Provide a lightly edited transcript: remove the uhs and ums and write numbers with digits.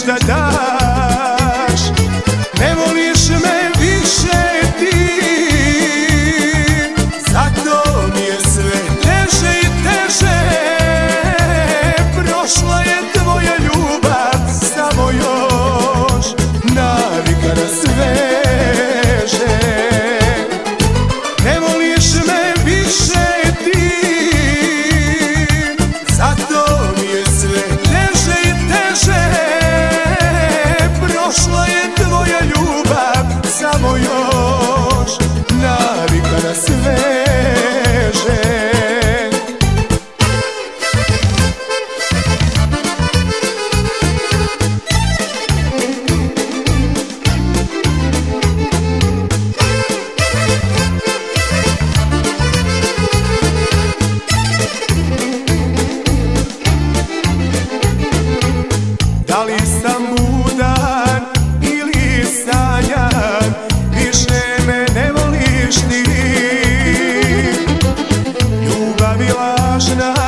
da daš. Ne voliš me više ti, zato mi je sve teže i teže. Prošla je tvoja ljubav, samo još navika na sveže. Ne voliš me više ti, zato mi je sve teže i teže. Prošla je tvoja ljubav, samo još navika na sveže. Da li sam budan ili sanjan, više me ne voliš ti. Ljubav je lažna